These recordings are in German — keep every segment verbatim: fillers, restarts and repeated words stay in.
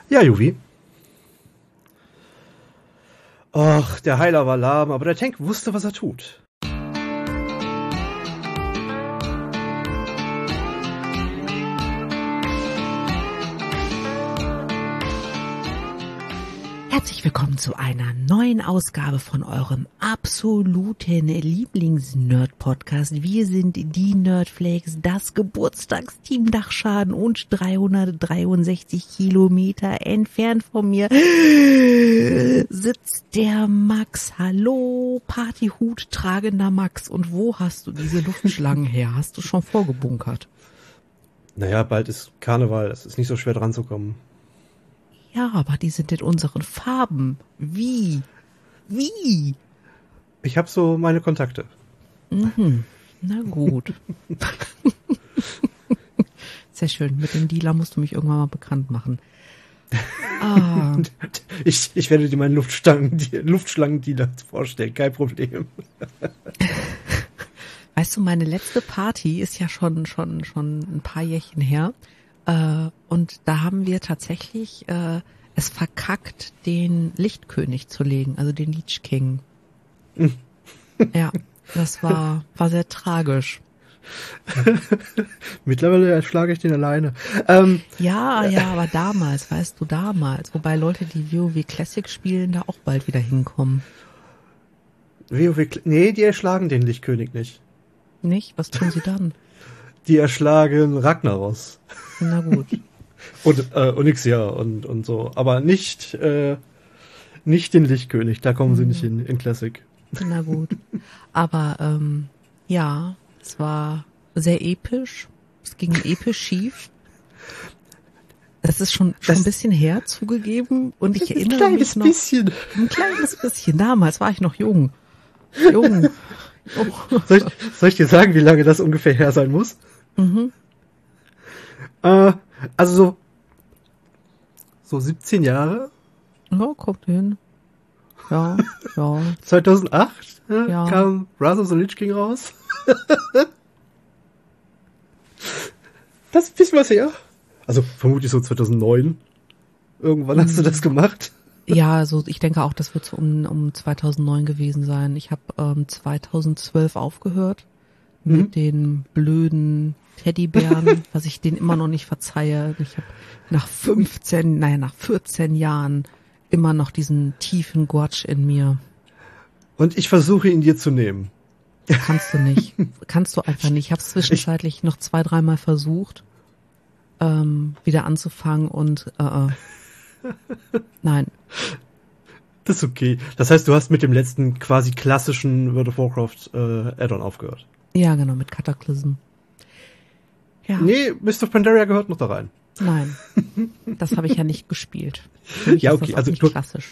Ja, Juvi. Och, der Heiler war lahm, aber der Tank wusste, was er tut. Herzlich willkommen zu einer neuen Ausgabe von eurem absoluten Lieblings-Nerd-Podcast. Wir sind die Nerdflakes, das Geburtstagsteam Dachschaden und dreihundertdreiundsechzig Kilometer entfernt von mir sitzt der Max. Hallo, Partyhut tragender Max. Und wo hast du diese Luftschlangen her? Hast du schon vorgebunkert? Naja, bald ist Karneval, es ist nicht so schwer dran zu kommen. Ja, aber die sind in unseren Farben. Wie? Wie? Ich habe so meine Kontakte. Mhm. Na gut. Sehr schön. Mit dem Dealer musst du mich irgendwann mal bekannt machen. Ah. Ich, ich werde dir meinen Luftschlangen, Luftschlangendealer vorstellen. Kein Problem. Weißt du, meine letzte Party ist ja schon, schon, schon ein paar Jährchen her. Äh, und da haben wir tatsächlich äh, es verkackt, den Lichtkönig zu legen, also den Lich King. Mhm. Ja, das war war sehr tragisch. Mittlerweile erschlage ich den alleine. Ähm, ja, ja, aber damals, weißt du, damals. Wobei Leute, die WoW Classic spielen, da auch bald wieder hinkommen. WoW, nee, die erschlagen den Lichtkönig nicht. Nicht? Was tun sie dann? Die erschlagen Ragnaros. Na gut. Und äh, Onyxia und und so, aber nicht äh, nicht den Lichtkönig, da kommen mhm. sie nicht hin in Classic. Na gut. Aber ähm, ja, es war sehr episch. Es ging episch schief. Das ist schon schon das, ein bisschen her zugegeben und ich erinnere ein mich noch. Ein kleines bisschen. Ein kleines bisschen. Damals war ich noch jung. Jung. Oh. Soll, ich, soll ich dir sagen, wie lange das ungefähr her sein muss? Mhm. Äh, also so, so siebzehn Jahre. Ja, kommt hin. Ja, ja. zweitausendacht äh, ja. kam Wrath of the Lich King raus. Das ist ein bisschen was her. Also vermutlich so zweitausendneun. Irgendwann mhm. hast du das gemacht. Ja, also ich denke auch, das wird so um, um zweitausendneun gewesen sein. Ich habe ähm, zweitausendzwölf aufgehört mhm. mit den blöden Teddybären, was ich denen immer noch nicht verzeihe. Ich habe nach fünfzehn, naja, nach vierzehn Jahren immer noch diesen tiefen Gorge in mir. Und ich versuche ihn dir zu nehmen. Kannst du nicht. Kannst du einfach nicht. Ich habe es zwischenzeitlich ich noch zwei, dreimal versucht, ähm, wieder anzufangen und äh, äh. Nein. Das ist okay. Das heißt, du hast mit dem letzten quasi klassischen World of Warcraft äh, Add-on aufgehört. Ja, genau, mit Cataclysm. Ja. Nee, Mist of Pandaria gehört noch da rein. Nein, das habe ich ja nicht gespielt. Für mich ja, ist okay, das also nicht du, klassisch.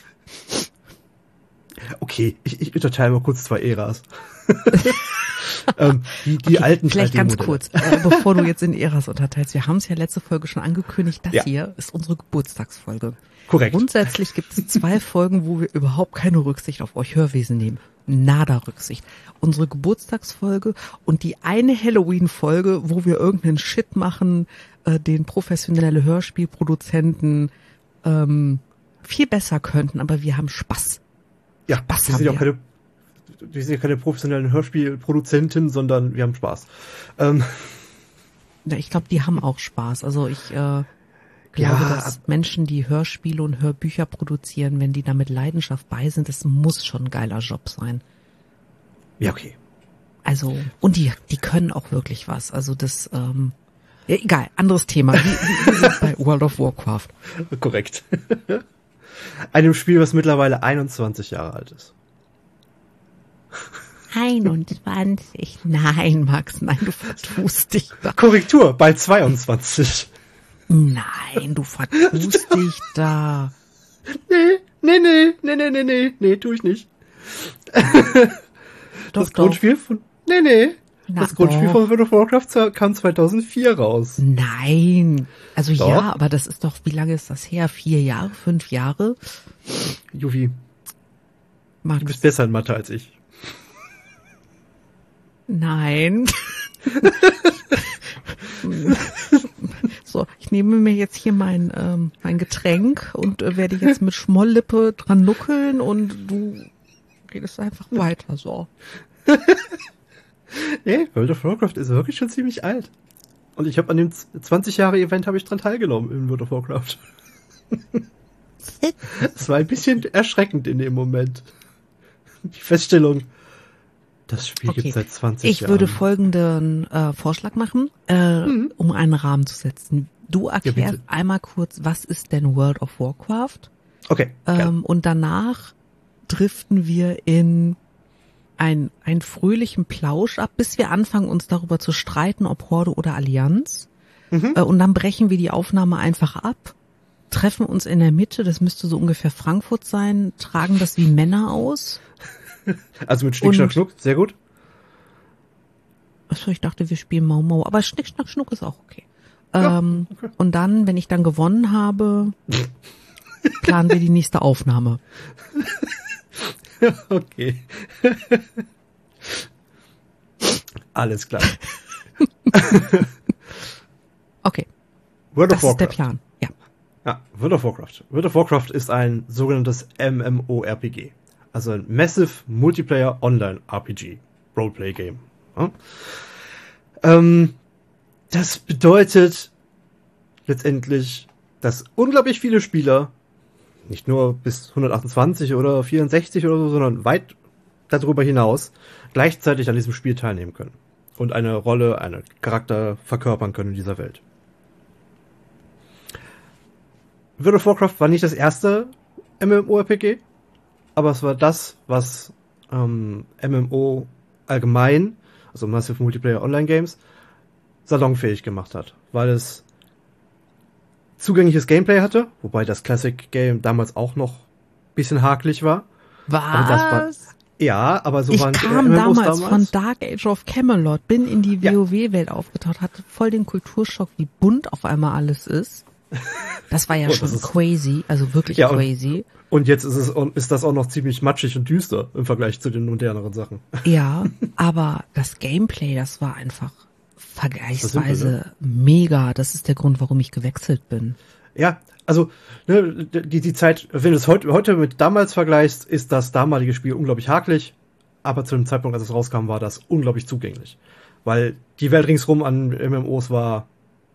Okay, ich, ich unterteile mal kurz zwei Äras. ähm, die die okay, alten vielleicht ganz kurz, äh, bevor du jetzt in Äras unterteilst. Wir haben es ja letzte Folge schon angekündigt. Das ja. hier ist unsere Geburtstagsfolge. Korrekt. Grundsätzlich gibt es zwei Folgen, wo wir überhaupt keine Rücksicht auf euch Hörwesen nehmen. Nada Rücksicht. Unsere Geburtstagsfolge und die eine Halloween-Folge, wo wir irgendeinen Shit machen, äh, den professionelle Hörspielproduzenten ähm, viel besser könnten, aber wir haben Spaß. Ja, Spaß wir haben sind ja wir. auch keine, wir sind ja keine professionellen Hörspielproduzenten, sondern wir haben Spaß. Ähm. Ja, ich glaube, die haben auch Spaß. Also ich äh, glaube, Ja. dass Menschen, die Hörspiele und Hörbücher produzieren, wenn die da mit Leidenschaft bei sind, das muss schon ein geiler Job sein. Ja, okay. Also, und die, die können auch wirklich was. Also das, ähm, ja, egal, anderes Thema. Wir, wir sind bei World of Warcraft. Korrekt. Einem Spiel, was mittlerweile einundzwanzig Jahre alt ist. einundzwanzig? Nein, Max, nein, du vertust dich da. Korrektur, bald zweiundzwanzig. Nein, du vertust dich da. Nee, nee, nee, nee, nee, nee, nee, nee, tu ich nicht. Doch, das Grundspiel von, nee, nee. Na, das Grundspiel doch. von World of Warcraft kam zweitausendvier raus. Nein. Also Doch. ja, aber das ist doch, wie lange ist das her? Vier Jahre? Fünf Jahre? Juvi, Max. du bist besser in Mathe als ich. Nein. So, ich nehme mir jetzt hier mein, ähm, mein Getränk und äh, werde jetzt mit Schmolllippe dran nuckeln und du redest einfach weiter, so. Nee, World of Warcraft ist wirklich schon ziemlich alt. Und ich habe an dem zwanzig Jahre Event habe ich dran teilgenommen in World of Warcraft. Es war ein bisschen erschreckend in dem Moment. Die Feststellung, das Spiel Okay. gibt seit zwanzig Ich Jahren. würde folgenden äh, Vorschlag machen, äh, Mhm. um einen Rahmen zu setzen. Du erklärst bitte. einmal kurz, was ist denn World of Warcraft? Okay, gerne. Ähm, und danach driften wir in ein, einen fröhlichen Plausch ab, bis wir anfangen, uns darüber zu streiten, ob Horde oder Allianz. Mhm. Äh, und dann brechen wir die Aufnahme einfach ab, treffen uns in der Mitte, das müsste so ungefähr Frankfurt sein, tragen das wie Männer aus. Also mit Schnick, Schnack, und- Schnuck, sehr gut. Achso, ich dachte, wir spielen Mau Mau, aber Schnick, Schnack, Schnuck ist auch okay. Ja, ähm, okay. Und dann, wenn ich dann gewonnen habe, planen wir die nächste Aufnahme. Okay. Alles klar. Okay, World das of ist der Warcraft. Plan. Ja. Ja, World of Warcraft. World of Warcraft ist ein sogenanntes MMORPG. Also ein Massive Multiplayer Online R P G. Roleplay Game. Ja? Ähm, das bedeutet letztendlich, dass unglaublich viele Spieler, nicht nur bis hundertachtundzwanzig oder vierundsechzig oder so, sondern weit darüber hinaus, gleichzeitig an diesem Spiel teilnehmen können. Und eine Rolle, einen Charakter verkörpern können in dieser Welt. World of Warcraft war nicht das erste MMORPG, aber es war das, was ähm, M M O allgemein, also Massive Multiplayer Online Games, salonfähig gemacht hat, weil es zugängliches Gameplay hatte, wobei das Classic Game damals auch noch ein bisschen hakelig war. Was? Aber das war, ja, aber so ich waren kam M M Os damals, von Dark Age of Camelot, bin in die Ja. WoW-Welt aufgetaucht, hatte voll den Kulturschock, wie bunt auf einmal alles ist. Das war ja Oh, schon das ist- crazy, also wirklich Ja, und- crazy. Und jetzt ist es ist das auch noch ziemlich matschig und düster im Vergleich zu den moderneren Sachen. Ja, aber das Gameplay, das war einfach vergleichsweise simpel, mega. Das ist der Grund, warum ich gewechselt bin. Ja, also ne, die die Zeit, wenn du es heute heute mit damals vergleichst, ist das damalige Spiel unglaublich hakelig, aber zu dem Zeitpunkt, als es rauskam, war das unglaublich zugänglich, weil die Welt ringsrum an M M Os war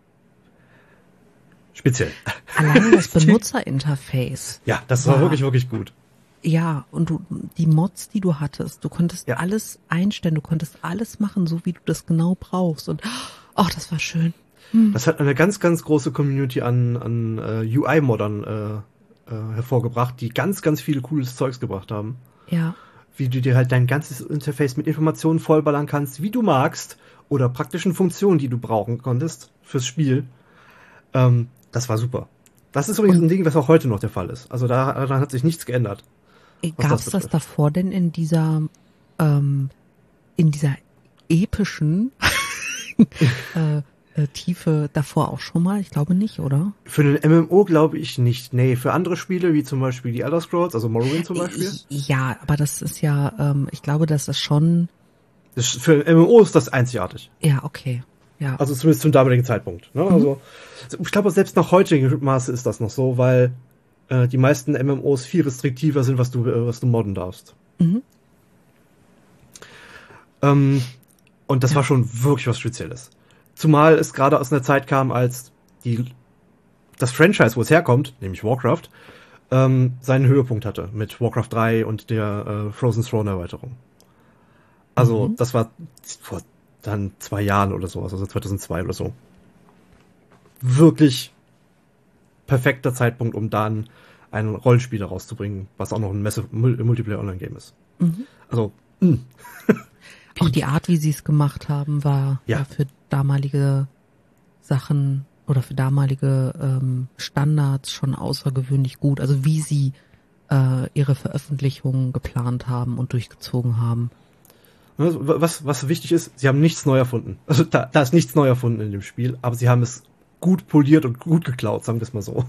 speziell. Allein das Benutzerinterface. Ja, das war Wow. wirklich wirklich gut. Ja, und du, die Mods, die du hattest, du konntest Ja. alles einstellen, du konntest alles machen, so wie du das genau brauchst. Und ach, das war schön. Das hat eine ganz ganz große Community an an äh, U I-Modern äh, äh, hervorgebracht, die ganz ganz viele cooles Zeugs gebracht haben. Ja. Wie du dir halt dein ganzes Interface mit Informationen vollballern kannst, wie du magst, oder praktischen Funktionen, die du brauchen konntest fürs Spiel. Ähm, das war super. Das ist übrigens ein Ding, was auch heute noch der Fall ist. Also da, daran hat sich nichts geändert. Was Gab das es das betrifft. davor denn in dieser, ähm, in dieser epischen äh, äh, Tiefe davor auch schon mal? Ich glaube nicht, oder? Für einen M M O glaube ich nicht. Nee, für andere Spiele, wie zum Beispiel die Elder Scrolls, also Morrowind zum Beispiel. Ja, aber das ist ja, ähm, ich glaube, das ist schon, Das, für M M O ist das einzigartig. ja, okay. Ja. Also zumindest zum damaligen Zeitpunkt. Ne? Also ich glaube, selbst nach heutigem Maße ist das noch so, weil äh, die meisten M M Os viel restriktiver sind, was du, äh, was du modden darfst. Mhm. Ähm, und das war schon wirklich was Spezielles. Zumal es gerade aus einer Zeit kam, als die das Franchise, wo es herkommt, nämlich Warcraft, ähm, seinen Höhepunkt hatte mit Warcraft drei und der äh, Frozen Throne Erweiterung. Also Mhm. das war vor dann zwei Jahren oder so, also zweitausendzwei oder so. Wirklich perfekter Zeitpunkt, um dann ein Rollenspiel rauszubringen, was auch noch ein Massive Multiplayer Online Game ist. Mhm. Also, mh. Auch die Art, wie sie es gemacht haben, war Ja. ja. für damalige Sachen oder für damalige ähm, Standards schon außergewöhnlich gut. Also wie sie äh, ihre Veröffentlichungen geplant haben und durchgezogen haben. Was, was wichtig ist, sie haben nichts neu erfunden. Also da, da ist nichts neu erfunden in dem Spiel, aber sie haben es gut poliert und gut geklaut, sagen wir es mal so.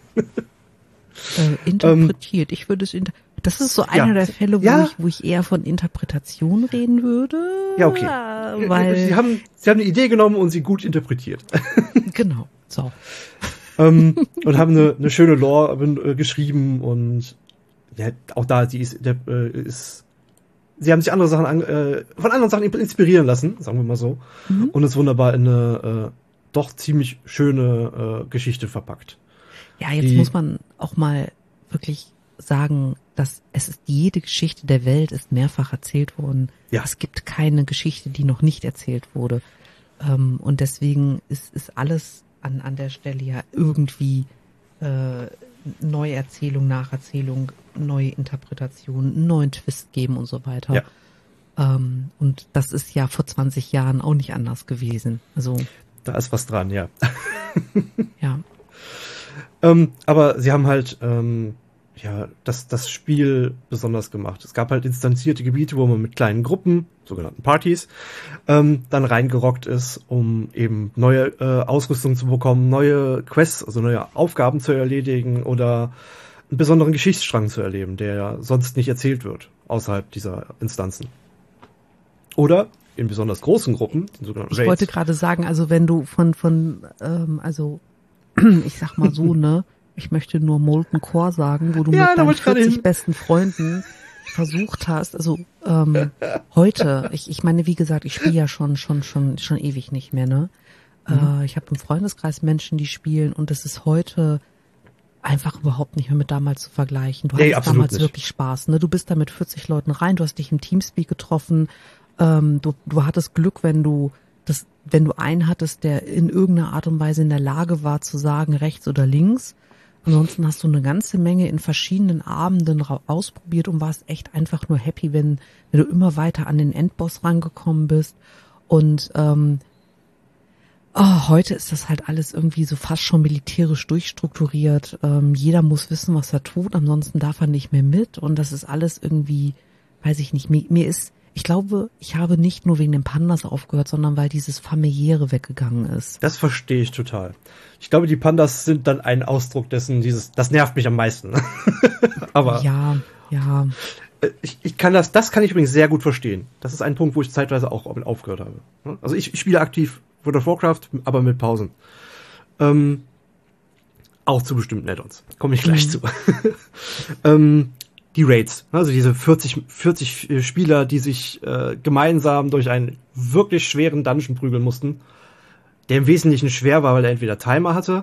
Äh, interpretiert. ich würde es inter Das ist so einer Ja. der Fälle, wo, Ja. ich, wo ich eher von Interpretation reden würde. Ja, okay. äh, weil... Sie haben, sie haben eine Idee genommen und sie gut interpretiert. Genau, so. ähm, und haben eine, eine schöne Lore äh, geschrieben und ja, auch da, die ist, der, äh, ist sie haben sich andere Sachen an, äh, von anderen Sachen inspirieren lassen, sagen wir mal so, mhm. und es wunderbar in eine äh, doch ziemlich schöne äh, Geschichte verpackt. Ja, jetzt die, muss man auch mal wirklich sagen, dass es ist, jede Geschichte der Welt ist mehrfach erzählt worden. Ja. Es gibt keine Geschichte, die noch nicht erzählt wurde. Ähm, und deswegen ist, ist alles an, an der Stelle ja irgendwie äh, Neuerzählung, Nacherzählung, neue Interpretation, einen neuen Twist geben und so weiter. Ja. Ähm, und das ist ja vor zwanzig Jahren auch nicht anders gewesen. Also da ist was dran, ja. Ja. ähm, aber sie haben halt ähm, ja das, das Spiel besonders gemacht. Es gab halt instanzierte Gebiete, wo man mit kleinen Gruppen, sogenannten Partys, ähm, dann reingerockt ist, um eben neue äh, Ausrüstung zu bekommen, neue Quests, also neue Aufgaben zu erledigen oder einen besonderen Geschichtsstrang zu erleben, der ja sonst nicht erzählt wird, außerhalb dieser Instanzen. Oder in besonders großen Gruppen, den sogenannten Raids. Ich wollte gerade sagen, also wenn du von, von ähm, also ich sag mal so, ne, ich möchte nur Molten Core sagen, wo du ja, mit deinen vierzig besten Freunden versucht hast, also ähm, heute, ich, ich meine, wie gesagt, ich spiele ja schon schon schon schon ewig nicht mehr, ne? Mhm. Äh, ich habe im Freundeskreis Menschen, die spielen und es ist heute einfach überhaupt nicht mehr mit damals zu vergleichen. Du nee, hattest damals nicht. wirklich Spaß, ne? Du bist da mit vierzig Leuten rein, du hast dich im Teamspeak getroffen, ähm, du, du hattest Glück, wenn du das, wenn du einen hattest, der in irgendeiner Art und Weise in der Lage war zu sagen, rechts oder links. Ansonsten hast du eine ganze Menge in verschiedenen Abenden ra- ausprobiert und warst echt einfach nur happy, wenn, wenn du immer weiter an den Endboss rangekommen bist. Und ähm, oh, heute ist das halt alles irgendwie so fast schon militärisch durchstrukturiert. Ähm, jeder muss wissen, was er tut, ansonsten darf er nicht mehr mit. Und das ist alles irgendwie, weiß ich nicht, mir, mir ist, ich glaube, ich habe nicht nur wegen den Pandas aufgehört, sondern weil dieses Familiäre weggegangen ist. Das verstehe ich total. Ich glaube, die Pandas sind dann ein Ausdruck dessen, dieses, das nervt mich am meisten. Aber ja, ja. Ich, ich kann das, das kann ich übrigens sehr gut verstehen. Das ist ein Punkt, wo ich zeitweise auch aufgehört habe. Also ich, ich spiele aktiv World of Warcraft, aber mit Pausen. Ähm, auch zu bestimmten Add-ons. Komme ich gleich mhm. zu. ähm, die Raids, also diese vierzig, vierzig Spieler, die sich äh, gemeinsam durch einen wirklich schweren Dungeon prügeln mussten, der im Wesentlichen schwer war, weil er entweder Timer hatte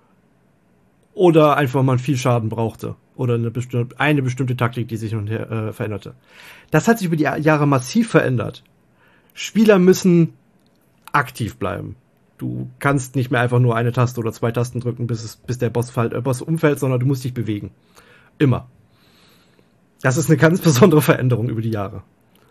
oder einfach mal viel Schaden brauchte oder eine bestimmte, eine bestimmte Taktik, die sich nun her, äh, veränderte. Das hat sich über die Jahre massiv verändert. Spieler müssen aktiv bleiben. Du kannst nicht mehr einfach nur eine Taste oder zwei Tasten drücken, bis es, bis der Boss, fall, äh, Boss umfällt, sondern du musst dich bewegen. Immer. Das ist eine ganz besondere Veränderung über die Jahre.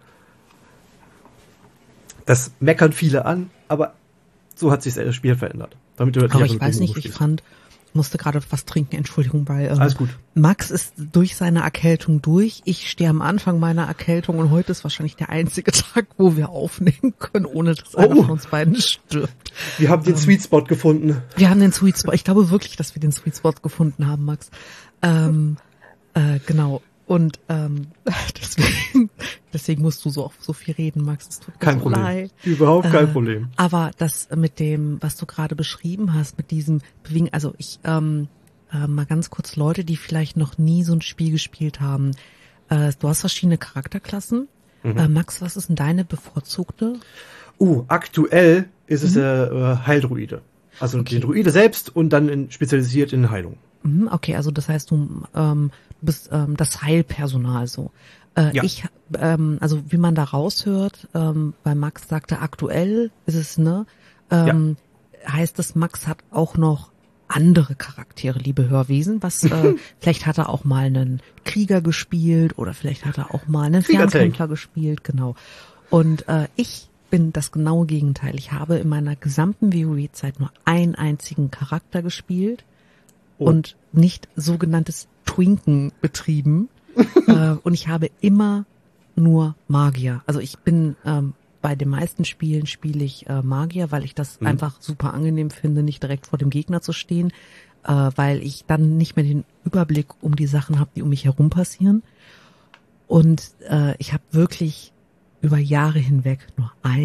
Das meckern viele an, aber so hat sich das Spiel verändert. Damit du aber ich weiß nicht, ich fand, ich musste gerade was trinken, Entschuldigung, weil ähm, alles gut. Max ist durch seine Erkältung durch. Ich stehe am Anfang meiner Erkältung und heute ist wahrscheinlich der einzige Tag, wo wir aufnehmen können, ohne dass einer oh. von uns beiden stirbt. Wir haben den ähm, Sweet Spot gefunden. Wir haben den Sweet Spot. Ich glaube wirklich, dass wir den Sweet Spot gefunden haben, Max. Ähm, äh, genau. Und ähm, deswegen, deswegen musst du so auch so viel reden, Max. Es tut mir kein so Problem. leid. Überhaupt kein äh, Problem. Aber das mit dem, was du gerade beschrieben hast, mit diesem Bewegen, also ich ähm, äh, mal ganz kurz Leute, die vielleicht noch nie so ein Spiel gespielt haben. Äh, du hast verschiedene Charakterklassen. Mhm. Äh, Max, was ist denn deine bevorzugte? Uh, aktuell ist es der mhm. äh, Heildruide. Also okay. Den Druide selbst und dann in, spezialisiert in Heilung. Okay, also das heißt, du ähm, bist ähm, das Heilpersonal so. Äh, ja. Ich, ähm, also wie man da raushört, ähm, weil Max sagte, aktuell ist es, ne, ähm, ja. heißt es, Max hat auch noch andere Charaktere, liebe Hörwesen. Was, äh, vielleicht hat er auch mal einen Krieger gespielt oder vielleicht hat er auch mal einen Fernkämpfer gespielt, genau. Und äh, ich bin das genaue Gegenteil. Ich habe in meiner gesamten WoW-Zeit nur einen einzigen Charakter gespielt. Oh. Und nicht sogenanntes Twinken betrieben. äh, und ich habe immer nur Magier. Also ich bin ähm, bei den meisten Spielen spiele ich äh, Magier, weil ich das mhm. einfach super angenehm finde, nicht direkt vor dem Gegner zu stehen, äh, weil ich dann nicht mehr den Überblick um die Sachen habe, die um mich herum passieren. Und äh, ich habe wirklich über Jahre hinweg nur einen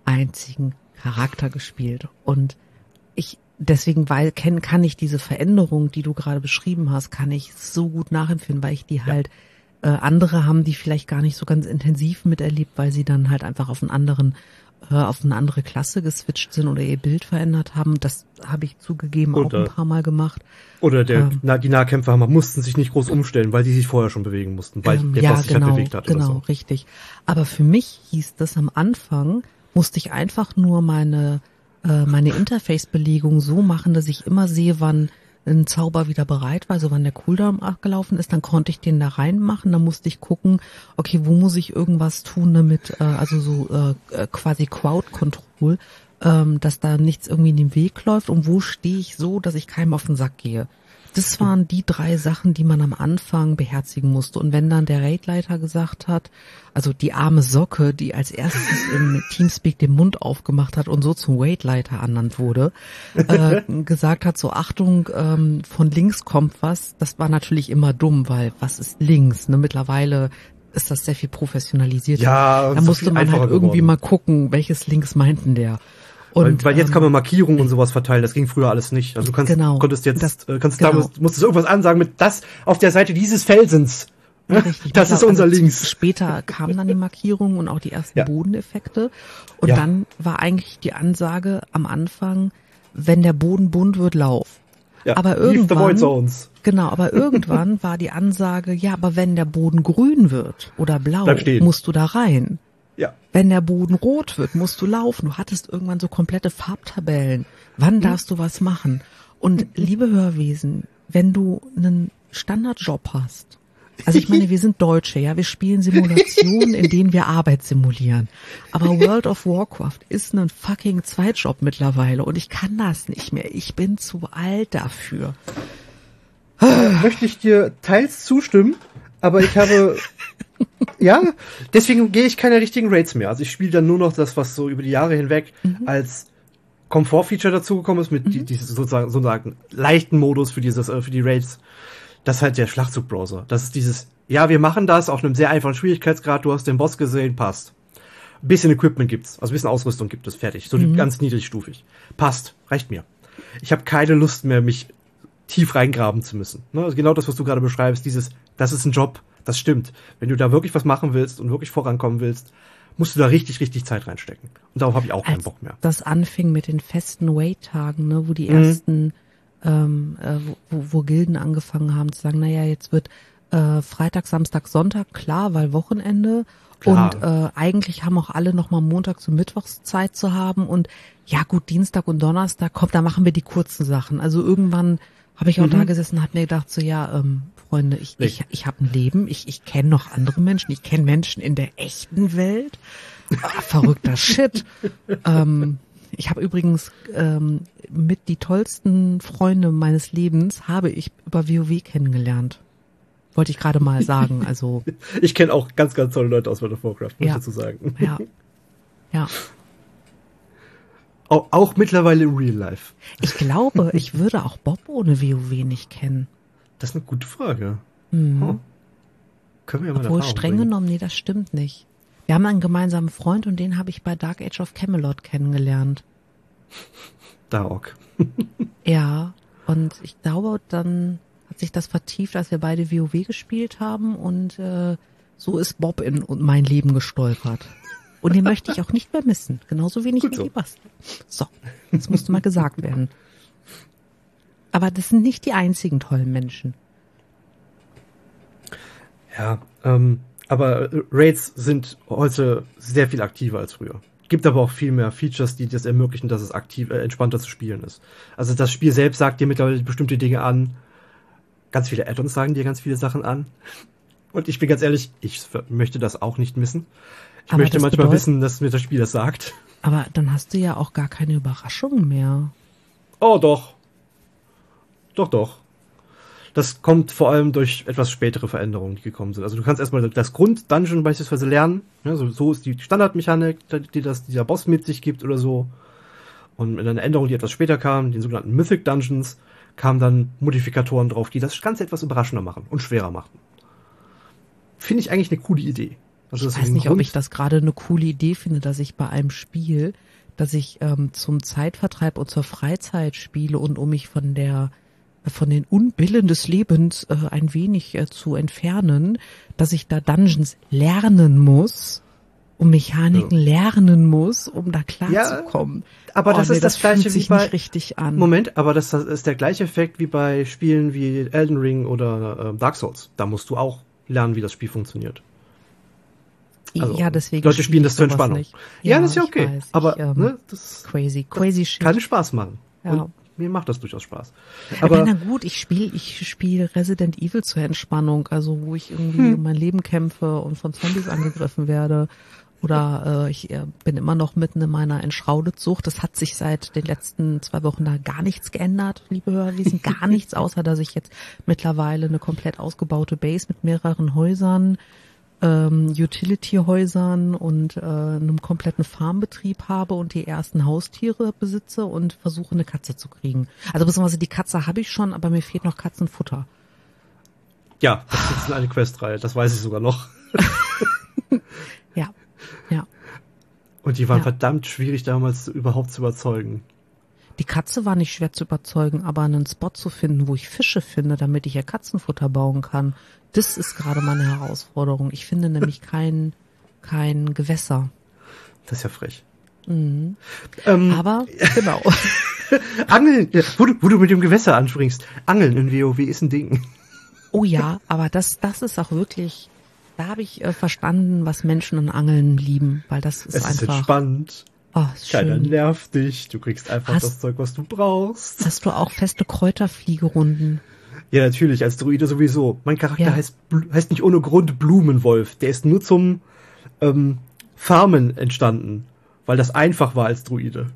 einzigen Charakter gespielt. Und ich, deswegen, weil, kenn, kann ich diese Veränderung, die du gerade beschrieben hast, kann ich so gut nachempfinden, weil ich die ja. halt, äh, andere haben die vielleicht gar nicht so ganz intensiv miterlebt, weil sie dann halt einfach auf einen anderen, äh, auf eine andere Klasse geswitcht sind oder ihr Bild verändert haben. Das habe ich zugegeben oder, auch ein paar Mal gemacht. Oder der, ähm, na, die Nahkämpfer haben, mussten sich nicht groß umstellen, weil die sich vorher schon bewegen mussten, weil ähm, der ja, Boss sich genau, halt bewegt hat genau, oder so. Richtig. Aber für mich hieß das am Anfang, musste ich einfach nur meine äh, meine Interface-Belegung so machen, dass ich immer sehe, wann ein Zauber wieder bereit war, also wann der Cooldown abgelaufen ist, dann konnte ich den da reinmachen, dann musste ich gucken, okay, wo muss ich irgendwas tun, damit, äh, also so äh, quasi Crowd-Control, ähm, dass da nichts irgendwie in den Weg läuft und wo stehe ich so, dass ich keinem auf den Sack gehe. Das waren die drei Sachen, die man am Anfang beherzigen musste. Und wenn dann der Raidleiter gesagt hat, also die arme Socke, die als erstes im Teamspeak den Mund aufgemacht hat und so zum Raidleiter ernannt wurde, äh, gesagt hat, so Achtung, ähm, von links kommt was, das war natürlich immer dumm, weil was ist links? Ne? Mittlerweile ist das sehr viel professionalisierter. Ja, da musste man halt irgendwie geworden. mal gucken, welches links meinten der. Und, weil, weil jetzt ähm, kann man Markierungen und sowas verteilen, das ging früher alles nicht. Also du kannst, genau, konntest jetzt, das, kannst genau. damals, musstest irgendwas ansagen mit das auf der Seite dieses Felsens. Ja, richtig, das ist unser also Links. Später kamen dann die Markierungen und auch die ersten ja. Bodeneffekte. Und ja. dann war eigentlich die Ansage am Anfang, wenn der Boden bunt wird, lauf. Ja. Aber Leave irgendwann, the void zones. Genau, aber irgendwann war die Ansage, ja, aber wenn der Boden grün wird oder blau, musst du da rein. Ja. Wenn der Boden rot wird, musst du laufen. Du hattest irgendwann so komplette Farbtabellen. Wann darfst du was machen? Und liebe Hörwesen, wenn du einen Standardjob hast, also ich meine, wir sind Deutsche, ja, wir spielen Simulationen, in denen wir Arbeit simulieren. Aber World of Warcraft ist ein fucking Zweitjob mittlerweile und ich kann das nicht mehr. Ich bin zu alt dafür. Möchte ich dir teils zustimmen, aber ich habe... Ja, deswegen gehe ich keine richtigen Raids mehr. Also ich spiele dann nur noch das, was so über die Jahre hinweg mhm. als Komfortfeature dazugekommen ist, mit mhm. die, dieses sozusagen, sozusagen leichten Modus für dieses, für die Raids. Das ist halt der Schlachtzugbrowser. Das ist dieses, ja, wir machen das auf einem sehr einfachen Schwierigkeitsgrad, du hast den Boss gesehen, passt. Ein bisschen Equipment gibt's, also ein bisschen Ausrüstung gibt es, fertig. So mhm. ganz niedrigstufig. Passt, reicht mir. Ich habe keine Lust mehr, mich tief reingraben zu müssen. Ne? Also genau das, was du gerade beschreibst, dieses, das ist ein Job. Das stimmt. Wenn du da wirklich was machen willst und wirklich vorankommen willst, musst du da richtig, richtig Zeit reinstecken. Und darauf habe ich auch keinen Als Bock mehr. Das anfing mit den festen Wait-Tagen, ne, wo die mhm. ersten, ähm, äh, wo, wo Gilden angefangen haben zu sagen, naja, jetzt wird äh, Freitag, Samstag, Sonntag, klar, weil Wochenende. Klar. Und äh, eigentlich haben auch alle nochmal Montag zu Mittwochszeit zu haben. Und ja gut, Dienstag und Donnerstag, komm, da machen wir die kurzen Sachen. Also irgendwann habe ich auch mhm. da gesessen und habe mir gedacht, so ja, ähm, Freunde, ich, ich, ich habe ein Leben, ich, ich kenne noch andere Menschen, ich kenne Menschen in der echten Welt. Ah, verrückter Shit. ähm, ich habe übrigens ähm, mit die tollsten Freunde meines Lebens habe ich über WoW kennengelernt. Wollte ich gerade mal sagen. Also ich kenne auch ganz, ganz tolle Leute aus World of Warcraft, muss ja. ich dazu sagen. Ja, ja. Auch, auch mittlerweile im Real Life. Ich glaube, ich würde auch Bob ohne WoW nicht kennen. Das ist eine gute Frage. Mhm. Oh. Können wir ja mal Obwohl streng bringen. genommen, nee, das stimmt nicht. Wir haben einen gemeinsamen Freund und den habe ich bei Dark Age of Camelot kennengelernt. Dark. Ja, und ich glaube, dann hat sich das vertieft, als wir beide WoW gespielt haben und äh, so ist Bob in mein Leben gestolpert. Und den möchte ich auch nicht mehr missen. Genauso wenig Gut wie so. die Basti. So, das musste mal gesagt werden. Aber das sind nicht die einzigen tollen Menschen. Ja, ähm, aber Raids sind heute sehr viel aktiver als früher. Gibt aber auch viel mehr Features, die das ermöglichen, dass es aktiv, äh, entspannter zu spielen ist. Also das Spiel selbst sagt dir mittlerweile bestimmte Dinge an. Ganz viele Add-ons sagen dir ganz viele Sachen an. Und ich bin ganz ehrlich, ich möchte das auch nicht missen. Ich aber möchte manchmal bedeutet, wissen, dass mir das Spiel das sagt. Aber dann hast du ja auch gar keine Überraschungen mehr. Oh, doch. Doch, doch. Das kommt vor allem durch etwas spätere Veränderungen, die gekommen sind. Also du kannst erstmal das Grund-Dungeon beispielsweise lernen. Ja, so, so ist die Standardmechanik, die das dieser Boss mit sich gibt oder so. Und mit einer Änderung, die etwas später kam, den sogenannten Mythic Dungeons, kamen dann Modifikatoren drauf, die das Ganze etwas überraschender machen und schwerer machen. Finde ich eigentlich eine coole Idee. Also ich weiß nicht, Grund. ob ich das gerade eine coole Idee finde, dass ich bei einem Spiel, dass ich ähm, zum Zeitvertreib und zur Freizeit spiele und um mich von der von den Unbillen des Lebens äh, ein wenig äh, zu entfernen, dass ich da Dungeons lernen muss, um Mechaniken ja. lernen muss, um da klarzukommen. Ja, aber das oh, nee, ist das, das gleiche wie bei nicht richtig an. Moment, aber das, das ist der gleiche Effekt wie bei Spielen wie Elden Ring oder äh, Dark Souls. Da musst du auch lernen, wie das Spiel funktioniert. Also, ja, deswegen. Leute spielen das zur Entspannung. Ja, ja, das ist ja okay. Weiß, aber ich, ähm, ne, das crazy, crazy das shit. Kann Spaß machen. Ja. Und mir macht das durchaus Spaß. Aber na gut, ich spiele ich spiele Resident Evil zur Entspannung, also wo ich irgendwie hm. um mein Leben kämpfe und von Zombies angegriffen werde. Oder äh, ich äh, bin immer noch mitten in meiner Enshrouded-Sucht. Das hat sich seit den letzten zwei Wochen da gar nichts geändert, liebe Hörerwesen. Gar nichts, außer dass ich jetzt mittlerweile eine komplett ausgebaute Base mit mehreren Häusern, ähm, Utility-Häusern und äh, einem kompletten Farmbetrieb habe und die ersten Haustiere besitze und versuche, eine Katze zu kriegen. Also beziehungsweise die Katze habe ich schon, aber mir fehlt noch Katzenfutter. Ja, das ist eine Questreihe, das weiß ich sogar noch. Ja, ja. Und die waren ja. verdammt schwierig damals überhaupt zu überzeugen. Die Katze war nicht schwer zu überzeugen, aber einen Spot zu finden, wo ich Fische finde, damit ich ihr Katzenfutter bauen kann, das ist gerade meine Herausforderung. Ich finde nämlich kein, kein Gewässer. Das ist ja frech. Mhm. Ähm, aber, genau. Angeln, ja, wo, du, wo du mit dem Gewässer anspringst. Angeln in WoW ist ein Ding. Oh ja, aber das, das ist auch wirklich, da habe ich äh, verstanden, was Menschen an Angeln lieben, weil das ist es einfach. Es ist entspannt. Oh, ist Keiner schön. nervt dich. Du kriegst einfach hast, das Zeug, was du brauchst. Hast du auch feste Kräuterfliegerunden? Ja, natürlich, als Druide sowieso. Mein Charakter ja. heißt, heißt nicht ohne Grund Blumenwolf. Der ist nur zum ähm, Farmen entstanden, weil das einfach war als Druide.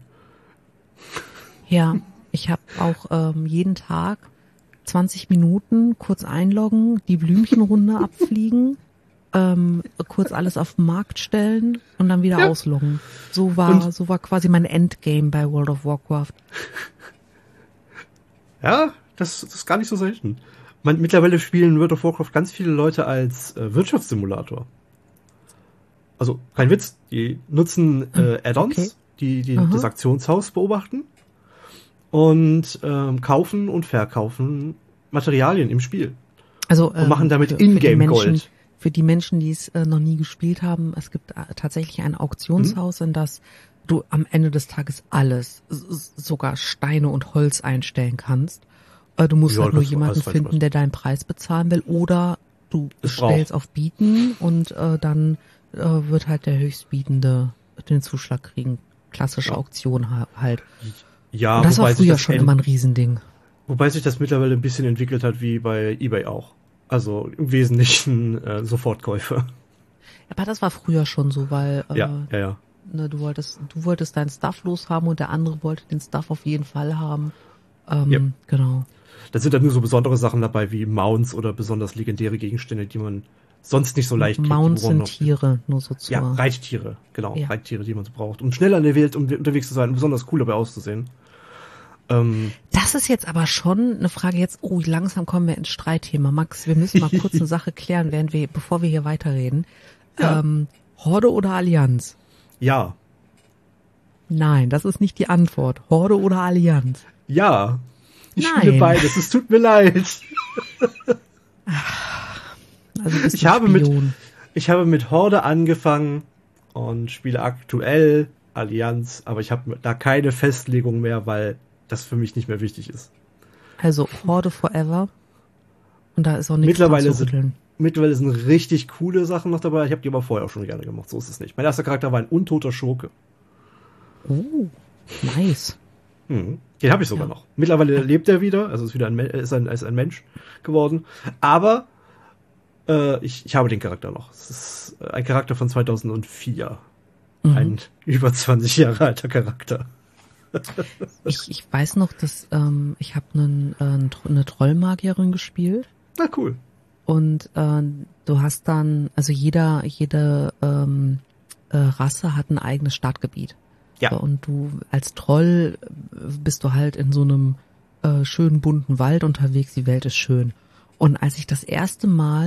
Ja, ich habe auch ähm, jeden Tag zwanzig Minuten kurz einloggen, die Blümchenrunde abfliegen, ähm, kurz alles auf den Markt stellen und dann wieder ja. ausloggen. So war, und? so war quasi mein Endgame bei World of Warcraft. Ja, das, das ist gar nicht so selten. Man, mittlerweile spielen World of Warcraft ganz viele Leute als äh, Wirtschaftssimulator. Also, kein Witz, die nutzen äh, Add-ons, okay. die, die das Aktionshaus beobachten und ähm, kaufen und verkaufen Materialien im Spiel. Also, ähm, und machen damit Ingame-Gold. Für die Menschen, die es äh, noch nie gespielt haben, es gibt äh, tatsächlich ein Auktionshaus, mhm. in das du am Ende des Tages alles, s- sogar Steine und Holz einstellen kannst. Äh, du musst ja, halt nur jemanden finden, der deinen Preis bezahlen will, oder du das stellst braucht. auf Bieten und äh, dann äh, wird halt der Höchstbietende den Zuschlag kriegen. Klassische ja. Auktion halt. Ja, und das war früher das schon immer ein Riesending. Wobei sich das mittlerweile ein bisschen entwickelt hat, wie bei eBay auch. Also im Wesentlichen äh, Sofortkäufe. Aber das war früher schon so, weil äh, ja, ja, ja. Ne, du wolltest, du wolltest deinen Stuff loshaben und der andere wollte den Stuff auf jeden Fall haben. Ähm, ja. Genau. Da sind dann nur so besondere Sachen dabei wie Mounts oder besonders legendäre Gegenstände, die man sonst nicht so leicht kriegt. Mounts sind Tiere, nur so zu. Ja, Reittiere, genau, ja. Reittiere, die man so braucht, um schneller in der Welt unterwegs zu sein und besonders cool dabei auszusehen. Ähm, das ist jetzt aber schon eine Frage jetzt, oh, langsam kommen wir ins Streitthema. Max, wir müssen mal kurz eine Sache klären, während wir, bevor wir hier weiterreden. Ja. Ähm, Horde oder Allianz? Ja. Nein, das ist nicht die Antwort. Horde oder Allianz? Ja. Ich Nein. spiele beides, es tut mir leid. Also bist ich du habe mit, Spion. ich habe mit Horde angefangen und spiele aktuell Allianz, aber ich habe da keine Festlegung mehr, weil das für mich nicht mehr wichtig ist. Also Horde forever. Und da ist auch nichts mittlerweile zu rütteln. Sind, mittlerweile sind richtig coole Sachen noch dabei. Ich habe die aber vorher auch schon gerne gemacht. So ist es nicht. Mein erster Charakter war ein untoter Schurke. Oh, nice. Hm. Den habe ich sogar ja. noch. Mittlerweile ja. lebt er wieder. Also ist wieder ein, ist ein, ist ein Mensch geworden. Aber äh, ich, ich habe den Charakter noch. Es ist ein Charakter von zweitausendvier. Mhm. Ein über zwanzig Jahre alter Charakter. ich, ich weiß noch, dass ähm, ich habe einen, äh, eine Trollmagierin gespielt. Na cool. Und äh, du hast dann, also jeder, jede ähm, äh, Rasse hat ein eigenes Startgebiet. Ja. So, und du als Troll bist du halt in so einem äh, schönen bunten Wald unterwegs. Die Welt ist schön. Und als ich das erste Mal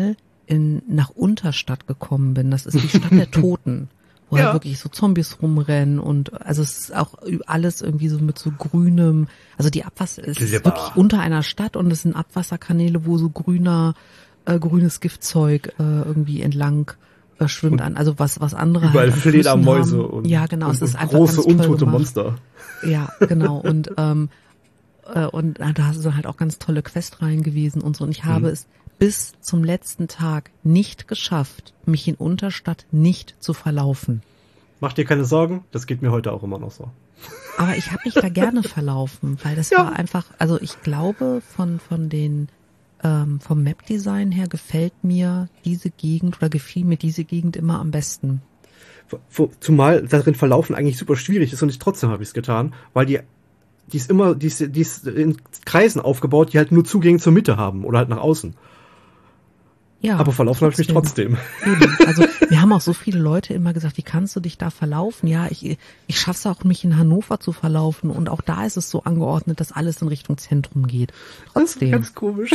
in nach Unterstadt gekommen bin. Das ist die Stadt der Toten, wo Ja. halt wirklich so Zombies rumrennen und also es ist auch alles irgendwie so mit so grünem, also die Abwasser, es ist Glibber. wirklich unter einer Stadt und es sind Abwasserkanäle, wo so grüner, äh, grünes Giftzeug äh, irgendwie entlang äh, schwimmt an. Also was was andere Überall halt an Flüssen Fledermäuse haben. und, ja genau, und, es ist und einfach große, ganz toll untote gemacht. Monster. Ja, genau. Und ähm, äh, und äh, da sind halt auch ganz tolle Questreihen gewesen und so. Und ich habe Mhm. es bis zum letzten Tag nicht geschafft, mich in Unterstadt nicht zu verlaufen. Mach dir keine Sorgen, das geht mir heute auch immer noch so. Aber ich habe mich da gerne verlaufen, weil das Ja. war einfach, also ich glaube von von den ähm, vom Map-Design her gefällt mir diese Gegend oder gefiel mir diese Gegend immer am besten. Wo- Zumal darin verlaufen eigentlich super schwierig ist und ich trotzdem habe ich es getan, weil die die ist immer, die ist, die ist in Kreisen aufgebaut, die halt nur Zugänge zur Mitte haben oder halt nach außen. Ja, Aber verlaufen habe ich mich trotzdem. Eben. Also mir haben auch so viele Leute immer gesagt, wie kannst du dich da verlaufen? Ja, ich ich schaff's auch, mich in Hannover zu verlaufen und auch da ist es so angeordnet, dass alles in Richtung Zentrum geht. Trotzdem. Das ist ganz komisch.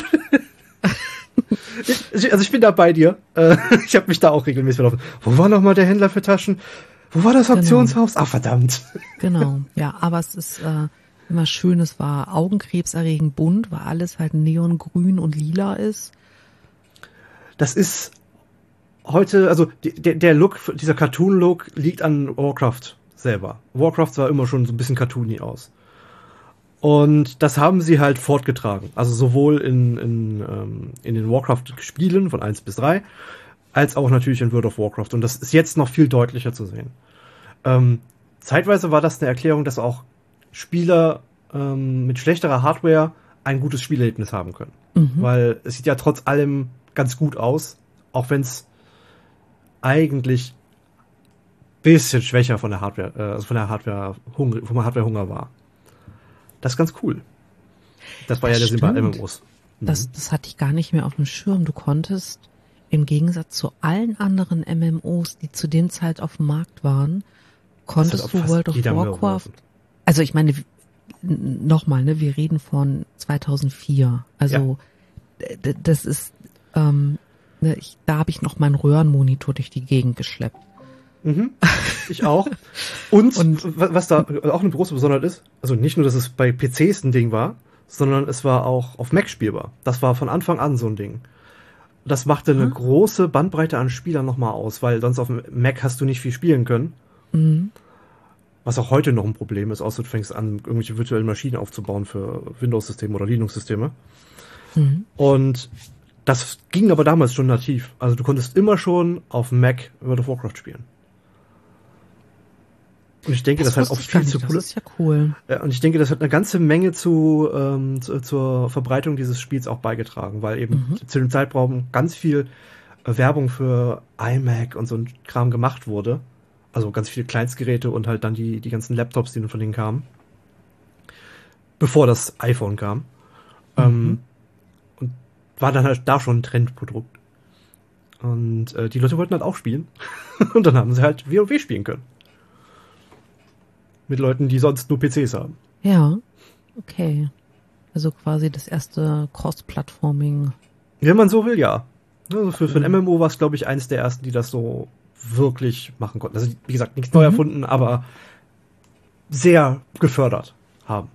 ich, also ich bin da bei dir. Äh, Ich habe mich da auch regelmäßig verlaufen. Wo war nochmal der Händler für Taschen? Wo war das Auktionshaus? Ah, verdammt. Genau, ja, aber es ist äh, immer schön, es war augenkrebserregend bunt, weil alles halt neongrün und lila ist. Das ist heute, also die, der, der Look, dieser Cartoon-Look liegt an Warcraft selber. Warcraft sah immer schon so ein bisschen cartoony aus. Und das haben sie halt fortgetragen. Also sowohl in, in, ähm, in den Warcraft-Spielen von eins bis drei, als auch natürlich in World of Warcraft. Und das ist jetzt noch viel deutlicher zu sehen. Ähm, zeitweise war das eine Erklärung, dass auch Spieler ähm, mit schlechterer Hardware ein gutes Spielerlebnis haben können. Mhm. Weil es sieht ja trotz allem ganz gut aus, auch wenn es eigentlich bisschen schwächer von der Hardware, äh, also von der Hardware Hunger, vom Hardware-Hunger war. Das ist ganz cool. Das war Das ja der Sinn bei stimmt. M M Os. Das, das hatte ich gar nicht mehr auf dem Schirm. Du konntest im Gegensatz zu allen anderen M M Os, die zu dem Zeit auf dem Markt waren, konntest auch du fast World of jeder Warcraft, werfen. also ich meine, nochmal, ne, wir reden von zweitausendvier. Also d- d- das ist, ähm, ne, ich, da habe ich noch meinen Röhrenmonitor durch die Gegend geschleppt. Mhm. Ich auch. Und, Und- wa- was da auch eine große Besonderheit ist, also nicht nur, dass es bei P Cs ein Ding war, sondern es war auch auf Mac spielbar. Das war von Anfang an so ein Ding. Das machte eine Ah. große Bandbreite an Spielern nochmal aus, weil sonst auf dem Mac hast du nicht viel spielen können. Mhm. Was auch heute noch ein Problem ist, außer du fängst an, irgendwelche virtuellen Maschinen aufzubauen für Windows-Systeme oder Linux-Systeme. Mhm. Und das ging aber damals schon nativ. Also du konntest immer schon auf dem Mac World of Warcraft spielen. Und ich denke, das, das hat auch wusste ich gar viel nicht. zu Das ist ja cool. Ja, und ich denke, das hat eine ganze Menge zu, ähm, zu, zur Verbreitung dieses Spiels auch beigetragen, weil eben Mhm. zu dem Zeitraum ganz viel äh, Werbung für iMac und so ein Kram gemacht wurde. Also ganz viele Kleinstgeräte und halt dann die, die ganzen Laptops, die von denen kamen. Bevor das iPhone kam. Mhm. Ähm, und war dann halt da schon ein Trendprodukt. Und äh, die Leute wollten halt auch spielen. Und dann haben sie halt WoW spielen können. Mit Leuten, die sonst nur P Cs haben. Ja, okay. Also quasi das erste Cross-Plattforming. Wenn man so will, ja. Also für, für ein Mhm. M M O war es, glaube ich, eines der ersten, die das so wirklich machen konnten. Also, wie gesagt, nichts neu Mhm. erfunden, aber sehr gefördert haben.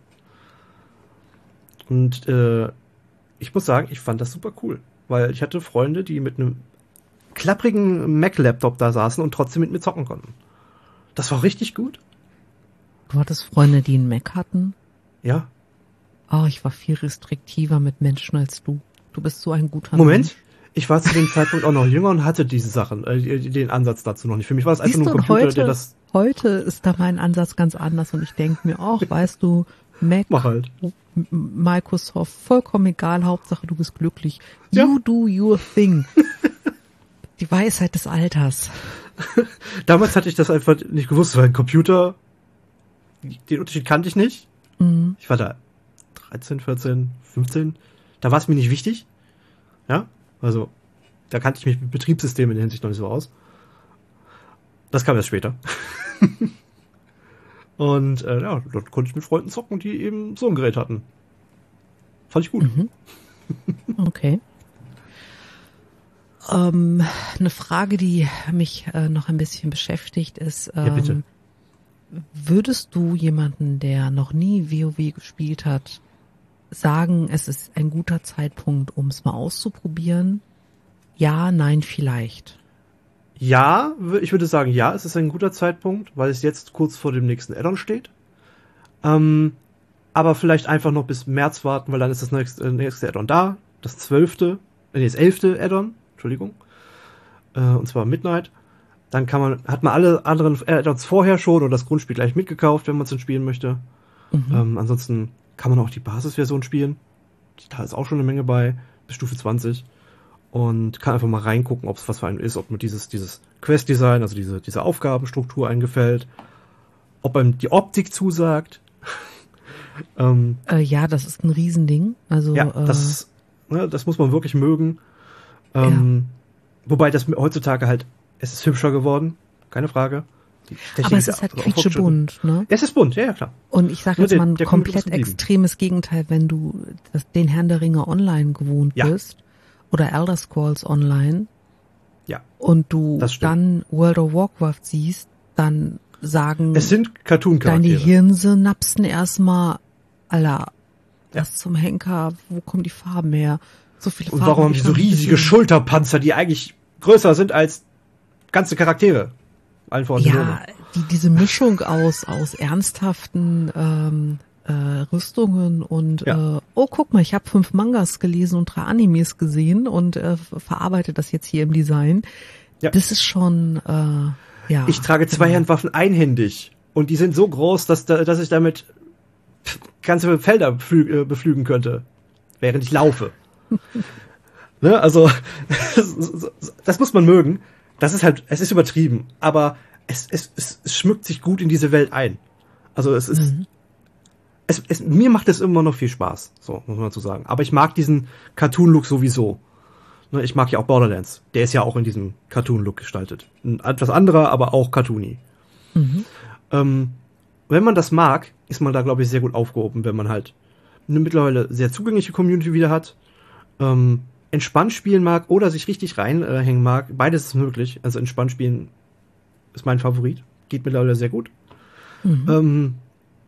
Und äh, ich muss sagen, ich fand das super cool. Weil ich hatte Freunde, die mit einem klapprigen Mac-Laptop da saßen und trotzdem mit mir zocken konnten. Das war richtig gut. Du hattest Freunde, die einen Mac hatten? Ja. Oh, ich war viel restriktiver mit Menschen als du. Du bist so ein guter Moment. Mensch. Ich war zu dem Zeitpunkt auch noch jünger und hatte diese Sachen, äh, den Ansatz dazu noch nicht. Für mich war das einfach Siehst nur ein du, und Computer, heute, der das heute ist da mein Ansatz ganz anders und ich denke mir auch, weißt du, Mac, macht halt. M- Microsoft, vollkommen egal, Hauptsache du bist glücklich. Ja. You do your thing. Die Weisheit des Alters. Damals hatte ich das einfach nicht gewusst, weil ein Computer, den Unterschied kannte ich nicht. Mhm. Ich war da dreizehn, vierzehn, fünfzehn. Da war es mir nicht wichtig. Ja, also da kannte ich mich mit Betriebssystemen in der Hinsicht noch nicht so aus. Das kam erst später. Und äh, ja, dort konnte ich mit Freunden zocken, die eben so ein Gerät hatten. Fand ich gut. Mhm. Okay. Ähm, eine Frage, die mich äh, noch ein bisschen beschäftigt, ist, ähm, Ja, bitte. würdest du jemanden, der noch nie WoW gespielt hat, sagen, es ist ein guter Zeitpunkt, um es mal auszuprobieren? Ja, nein, vielleicht. Ja, wür- ich würde sagen, ja, es ist ein guter Zeitpunkt, weil es jetzt kurz vor dem nächsten Add-on steht. Ähm, aber vielleicht einfach noch bis März warten, weil dann ist das nächste, äh, nächste Add-on da. Das zwölfte, äh, nee, das elfte Add-on, Entschuldigung. Äh, und zwar Midnight. Dann kann man, hat man alle anderen Add-ons vorher schon oder das Grundspiel gleich mitgekauft, wenn man es dann spielen möchte. Mhm. Ähm, ansonsten kann man auch die Basisversion spielen. Da ist auch schon eine Menge bei, bis Stufe zwanzig. Und kann einfach mal reingucken, ob es was für einen ist, ob mir dieses, dieses Quest-Design, also diese, diese Aufgabenstruktur eingefällt, ob einem die Optik zusagt. ähm, Äh, ja, das ist ein Riesending. Also ja, äh, das, ne, das muss man wirklich mögen. Ähm, wobei das heutzutage halt, es ist hübscher geworden, keine Frage. Die Technik aber es ja ist halt auch fortgeschritten. quietschebunt, ne? Es ist bunt, ja, ja, klar. Und ich sage Nur jetzt der- mal ein der Computer komplett ist geblieben. extremes Gegenteil, wenn du das, den Herrn der Ringe online gewohnt Ja. bist oder Elder Scrolls online Ja, und du Das stimmt. dann World of Warcraft siehst, dann sagen es sind deine Cartoon-Charaktere. Hirnsynapsen erstmal, Alter, Ja. was zum Henker, wo kommen die Farben her? So viele Und Farben. warum hab haben ich die so noch nie riesige gesehen. Schulterpanzer, die eigentlich größer sind als ganze Charaktere? Allen voran Ja, Nome. die, diese Mischung aus, aus ernsthaften ähm, äh, Rüstungen und Ja. äh, oh, guck mal, ich habe fünf Mangas gelesen und drei Animes gesehen und äh, verarbeite das jetzt hier im Design. Ja. Das ist schon, äh, ja. Ich trage Zweihandwaffen einhändig und die sind so groß, dass, da, dass ich damit ganze Felder beflü äh, beflügen könnte, während ich laufe. Ne, also das muss man mögen. Das ist halt, es ist übertrieben, aber es, es, es, es schmückt sich gut in diese Welt ein. Also es ist, Mhm. es, es, mir macht es immer noch viel Spaß, so muss man dazu sagen. Aber ich mag diesen Cartoon-Look sowieso. Ne, ich mag ja auch Borderlands. Der ist ja auch in diesem Cartoon-Look gestaltet. Ein etwas anderer, aber auch cartoony. Mhm. Ähm, wenn man das mag, ist man da, glaube ich, sehr gut aufgehoben, wenn man halt eine mittlerweile sehr zugängliche Community wieder hat, ähm, entspannt spielen mag oder sich richtig reinhängen äh, mag. Beides ist möglich. Also entspannt spielen ist mein Favorit. Geht mittlerweile sehr gut. Mhm. Ähm,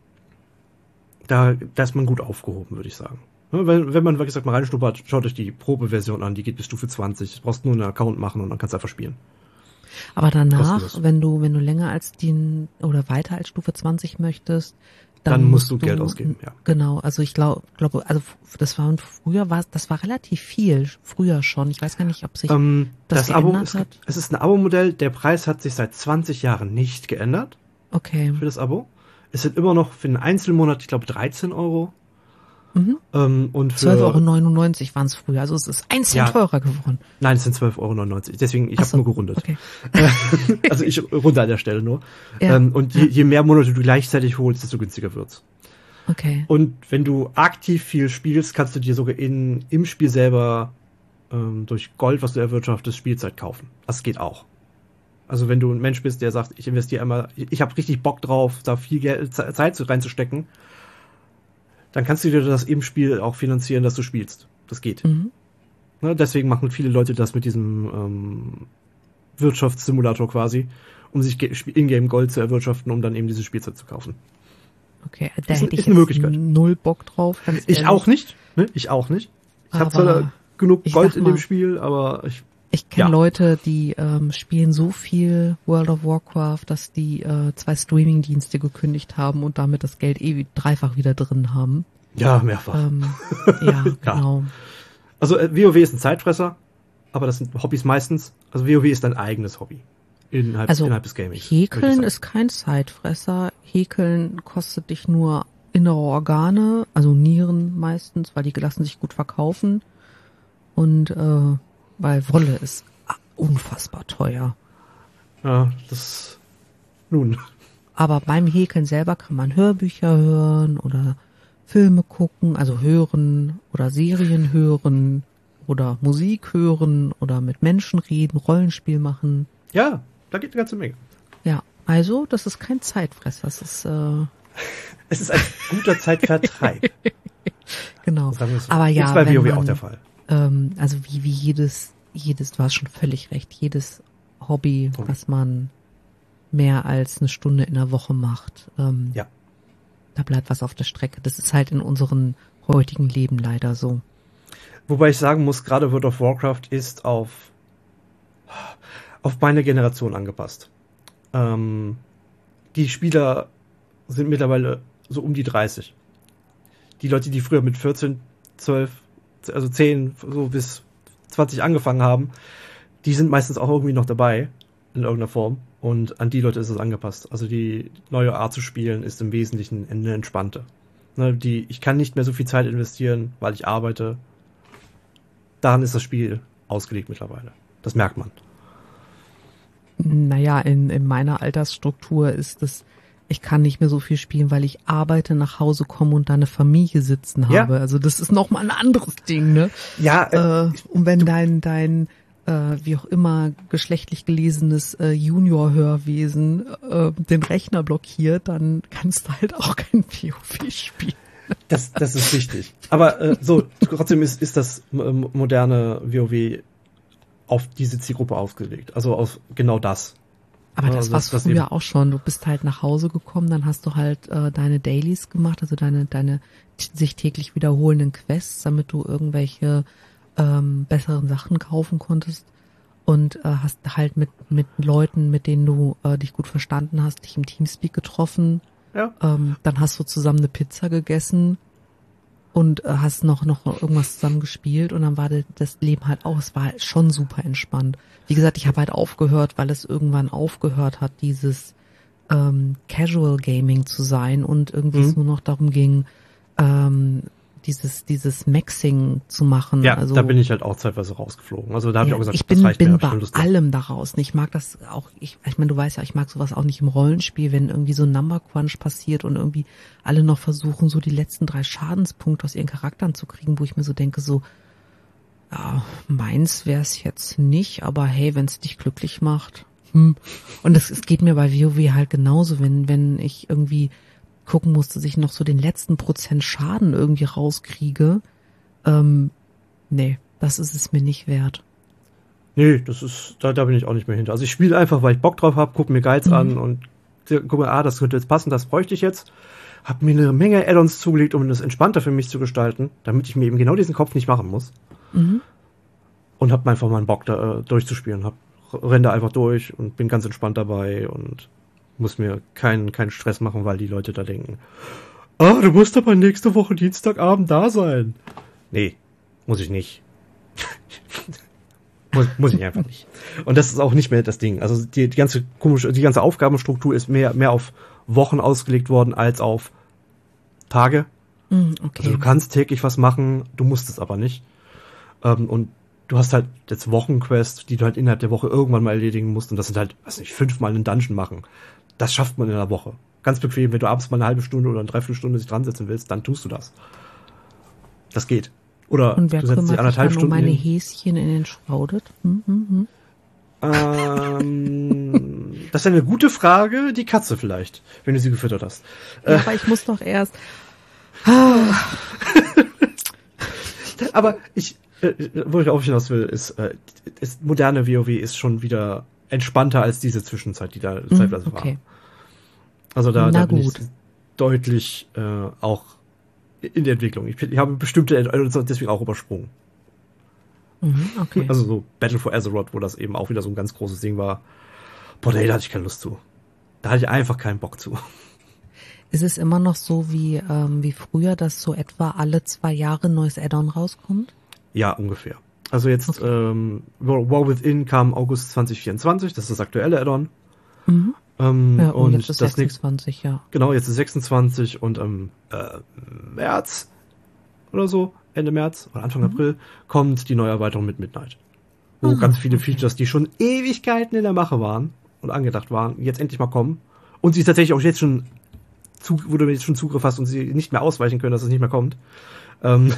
da, da ist man gut aufgehoben, würde ich sagen. Ne, Wenn, wenn man, wie gesagt, mal reinschnuppert, schaut euch die Probeversion an. Die geht bis Stufe zwanzig. Du brauchst nur einen Account machen und dann kannst du einfach spielen. Aber danach, kostenlos. wenn du, wenn du länger als den oder weiter als Stufe zwanzig möchtest, dann, Dann musst du Geld ausgeben, ja. Genau, also ich glaube, glaube, also das war früher war das war relativ viel, früher schon. Ich weiß gar nicht, ob sich Ähm, das das Abo geändert ist, hat? es ist ein Abo-Modell. Der Preis hat sich seit zwanzig Jahren nicht geändert okay. für das Abo. Es sind immer noch für einen Einzelmonat, ich glaube, dreizehn Euro. Mhm. Ähm, und für, zwölf Euro neunundneunzig waren es früher, also es ist ein Cent Ja. teurer geworden. Nein, es sind zwölf Euro neunundneunzig. Deswegen, ich Ach habe so, nur gerundet. Okay. Also ich runde an der Stelle nur. Ja. Ähm, und je, je mehr Monate du gleichzeitig holst, desto günstiger wird's. Okay. Und wenn du aktiv viel spielst, kannst du dir sogar in, im Spiel selber ähm, durch Gold, was du erwirtschaftest, Spielzeit kaufen. Das geht auch. Also wenn du ein Mensch bist, der sagt, ich investiere einmal, ich, ich habe richtig Bock drauf, da viel Geld, Ze- Zeit zu- reinzustecken, dann kannst du dir das im Spiel auch finanzieren, dass du spielst. Das geht. Mhm. Ne, deswegen machen viele Leute das mit diesem ähm, Wirtschaftssimulator quasi, um sich Ge- Ingame Gold zu erwirtschaften, um dann eben diese Spielzeit zu kaufen. Okay, da Ist- hätte ich ist eine jetzt Möglichkeit. null Bock drauf. Ganz Ich ehrlich. auch nicht. Ne? Ich auch nicht. Ich habe Aber zwar genug ich Gold sag in mal, dem Spiel, aber ich Ich kenne Ja. Leute, die ähm, spielen so viel World of Warcraft, dass die äh, zwei Streaming-Dienste gekündigt haben und damit das Geld eh dreifach wieder drin haben. ja mehrfach. Ähm, ja, genau. Also äh, WoW ist ein Zeitfresser, aber das sind Hobbys meistens. Also WoW ist dein eigenes Hobby innerhalb, Also innerhalb des Gaming. Häkeln ist kein Zeitfresser. Häkeln kostet dich nur innere Organe, also Nieren meistens, weil die lassen sich gut verkaufen. Und äh, weil Wolle ist unfassbar teuer. Ja, das nun. Aber beim Häkeln selber kann man Hörbücher hören oder Filme gucken, also hören oder Serien hören oder Musik hören oder mit Menschen reden, Rollenspiel machen. Ja, da geht eine ganze Menge. Ja, also das ist kein Zeitfresser, das ist äh, Es ist ein guter Zeitvertreib. genau. Sagen wir es so. Aber ja, ist bei wenn WoW man, auch der Fall. ähm, also wie wie jedes jedes, du hast schon völlig recht, jedes Hobby, Hobby. was man mehr als eine Stunde in der Woche macht, ähm, Ja. da bleibt was auf der Strecke. Das ist halt in unserem heutigen Leben leider so. Wobei ich sagen muss, gerade World of Warcraft ist auf, auf meine Generation angepasst. Ähm, die Spieler sind mittlerweile so um die dreißig. Die Leute, die früher mit vierzehn, zwölf, also zehn, so bis zwanzig angefangen haben, die sind meistens auch irgendwie noch dabei, in irgendeiner Form. Und an die Leute ist es angepasst. Also die neue Art zu spielen ist im Wesentlichen eine entspannte. Ne, die, ich kann nicht mehr so viel Zeit investieren, weil ich arbeite. Daran ist das Spiel ausgelegt mittlerweile. Das merkt man. Naja, in, in meiner Altersstruktur ist es, ich kann nicht mehr so viel spielen, weil ich arbeite, nach Hause komme und da eine Familie sitzen Ja. habe. Also das ist nochmal ein anderes Ding, ne? Ja, Äh, und wenn dein, dein, äh, wie auch immer, geschlechtlich gelesenes äh, Junior-Hörwesen äh, den Rechner blockiert, dann kannst du halt auch kein WoW spielen. Das, das ist wichtig. Aber äh, so, trotzdem ist, ist das ähm, moderne WoW auf diese Zielgruppe ausgelegt. Also auf genau das. Aber das Also war das- das früher eben- auch schon. Du bist halt nach Hause gekommen, dann hast du halt äh, deine Dailies gemacht, also deine deine t- sich täglich wiederholenden Quests, damit du irgendwelche ähm, besseren Sachen kaufen konntest und äh, hast halt mit mit Leuten, mit denen du äh, dich gut verstanden hast, dich im Teamspeak getroffen. Ja. Ähm, dann hast du zusammen eine Pizza gegessen und äh, hast noch noch irgendwas zusammen gespielt und dann war de- das Leben halt auch, es war halt schon super entspannt. Wie gesagt, ich habe halt aufgehört, weil es irgendwann aufgehört hat, dieses ähm, Casual Gaming zu sein und irgendwie Mhm. es nur noch darum ging, ähm, dieses dieses Maxing zu machen. Ja, also, da bin ich halt auch zeitweise rausgeflogen. Also da habe ich ja, auch gesagt, ich das bin, reicht bin mir, hab ich bei keine Lust mehr. allem daraus. Und ich mag das auch, ich, ich meine, du weißt ja, ich mag sowas auch nicht im Rollenspiel, wenn irgendwie so ein Number Crunch passiert und irgendwie alle noch versuchen, so die letzten drei Schadenspunkte aus ihren Charakteren zu kriegen, wo ich mir so denke, so, ja, meins wär's jetzt nicht, aber hey, wenn's dich glücklich macht. Hm. Und es, es geht mir bei WoW halt genauso, wenn, wenn ich irgendwie gucken muss, dass ich noch so den letzten Prozent Schaden irgendwie rauskriege. Ähm, nee, das ist es mir nicht wert. Nee, das ist, da, da bin ich auch nicht mehr hinter. Also ich spiele einfach, weil ich Bock drauf habe, gucke mir Guides Mhm. an und gucke, ah, das könnte jetzt passen, das bräuchte ich jetzt. Hab mir eine Menge Add-ons zugelegt, um das entspannter für mich zu gestalten, damit ich mir eben genau diesen Kopf nicht machen muss. Mhm. Und hab einfach mal einen Bock, da äh, durchzuspielen. Hab, renn da einfach durch und bin ganz entspannt dabei und muss mir keinen, keinen Stress machen, weil die Leute da denken, ah, du musst aber nächste Woche Dienstagabend da sein. Nee, muss ich nicht. muss, muss ich einfach nicht. Und das ist auch nicht mehr das Ding. Also die, die ganze komische, die ganze Aufgabenstruktur ist mehr, mehr auf Wochen ausgelegt worden als auf Tage. Mhm, Also okay. du kannst täglich was machen, du musst es aber nicht. Ähm, und du hast halt jetzt Wochenquests, die du halt innerhalb der Woche irgendwann mal erledigen musst. Und das sind halt, weiß nicht, fünfmal einen Dungeon machen. Das schafft man in einer Woche. Ganz bequem, wenn du abends mal eine halbe Stunde oder eine Dreiviertelstunde sich dran setzen willst, dann tust du das. Das geht. Oder Und wer du setzt dich kümmert sich anderthalb dann um Stunden meine hin. Häschen in den Shrouded? Hm, hm, hm. Ähm, das ist eine gute Frage. Die Katze vielleicht, wenn du sie gefüttert hast. Ja, aber ich muss doch erst. Aber ich, äh, wo ich auf hinaus will, ist, äh, ist moderne WoW ist schon wieder entspannter als diese Zwischenzeit, die da zeitweise war. Okay. Also da, Na da bin gut. ich deutlich äh, auch in der Entwicklung. Ich, ich habe bestimmte Ent- also deswegen auch übersprungen. Mhm, okay. Also so Battle for Azeroth, wo das eben auch wieder so ein ganz großes Ding war. Boah, nee, da hatte ich keine Lust zu. Da hatte ich einfach keinen Bock zu. Ist es immer noch so wie, ähm, wie früher, dass so etwa alle zwei Jahre ein neues Add-on rauskommt? Ja, ungefähr. Also jetzt ähm, War Within kam August zwanzig vierundzwanzig, das ist das aktuelle Add-on. Mhm. Ähm, Ja, und, und jetzt ist das nächste, sechsundzwanzig, ja. genau, jetzt ist sechsundzwanzig und im äh, März oder so, Ende März oder Anfang Mhm. April, kommt die neue Erweiterung mit Midnight. Wo Ah, ganz viele okay. Features, die schon Ewigkeiten in der Mache waren und angedacht waren, jetzt endlich mal kommen. Und sie tatsächlich auch jetzt schon, zu, wo du jetzt schon Zugriff hast und sie nicht mehr ausweichen können, dass es nicht mehr kommt. Ähm,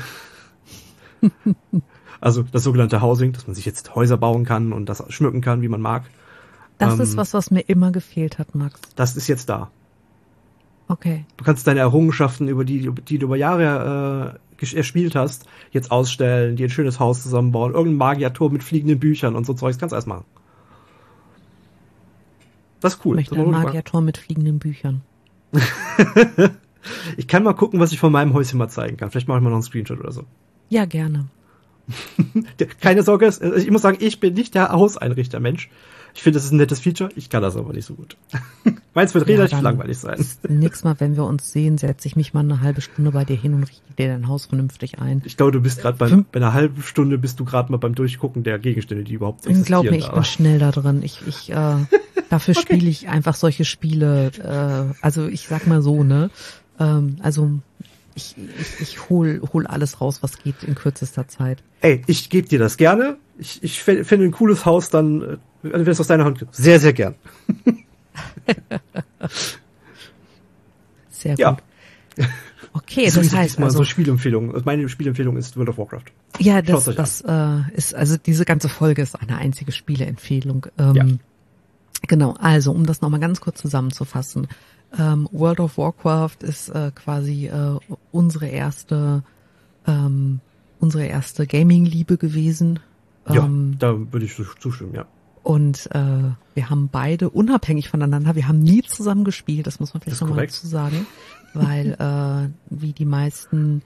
also das sogenannte Housing, dass man sich jetzt Häuser bauen kann und das schmücken kann, wie man mag. Das Ähm, ist was, was mir immer gefehlt hat, Max. Das ist jetzt da. Okay. Du kannst deine Errungenschaften, über die, die du über Jahre äh, gesch- erspielt hast, jetzt ausstellen, dir ein schönes Haus zusammenbauen, irgendein Magierturm mit fliegenden Büchern und so Zeugs, kannst du alles machen. Das ist cool. Ich möchte Das ein macht Magierturm mit fliegenden Büchern. Ich kann mal gucken, was ich von meinem Häuschen mal zeigen kann. Vielleicht mache ich mal noch einen Screenshot oder so. Ja, gerne. Keine Sorge, ich muss sagen, ich bin nicht der Hauseinrichter-Mensch. Ich finde, das ist ein nettes Feature, ich kann das aber nicht so gut. Meins wird Ja, relativ dann langweilig sein. Nächstes Mal, wenn wir uns sehen, setze ich mich mal eine halbe Stunde bei dir hin und richte dir dein Haus vernünftig ein. Ich glaube, du bist gerade bei, Fünf- bei einer halben Stunde bist du gerade mal beim Durchgucken der Gegenstände, die überhaupt existieren. Glaub mir, ich da. bin schnell da drin. Ich, ich, äh, dafür Okay. spiele ich einfach solche Spiele. Äh, also ich sag mal so, ne? Ähm, also ich, ich, ich hol, hol alles raus, was geht in kürzester Zeit. Ey, ich gebe dir das gerne. Ich, ich fä- finde ein cooles Haus dann, äh, wenn es aus deiner Hand gibt. Sehr, sehr gern. Sehr Ja. gut. Okay, So das ist heißt diesmal also, so Spielempfehlung. Meine Spielempfehlung ist World of Warcraft. ja, das, Schaut's euch das äh, ist, also diese ganze Folge ist eine einzige Spieleempfehlung. Ähm, Ja. Genau, also um das nochmal ganz kurz zusammenzufassen. Ähm, World of Warcraft ist äh, quasi äh, unsere erste ähm, unsere erste Gaming-Liebe gewesen. Ja, Ähm, da würde ich zustimmen, ja. Und äh, wir haben beide unabhängig voneinander, wir haben nie zusammen gespielt, das muss man Das vielleicht ist nochmal korrekt. dazu sagen, weil äh, wie die meisten